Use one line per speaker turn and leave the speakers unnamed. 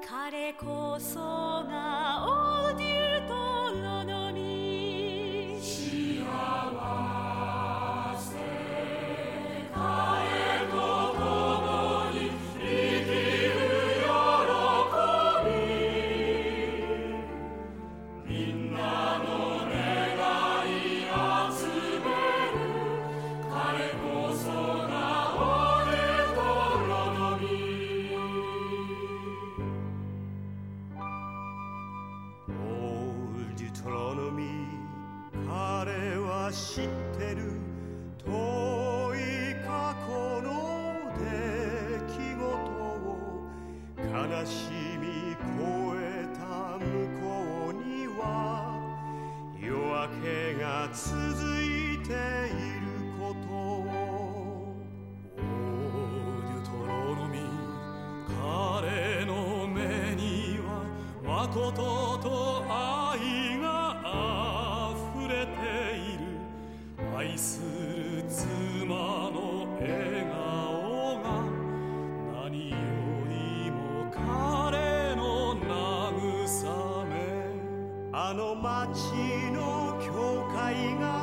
彼こそがオーデュとロノミ幸せ彼と共に生きる喜びみんなの願い集める彼こそがオーデュとロノミ
オーデュトロノミ彼は知ってる遠い過去の出来事を悲しみ越えた向こうには夜明けが続いていることを
オーデュトロノミ彼の目には誠と愛が溢れている愛する妻の笑顔が何よりも彼の慰め
あの街の教会が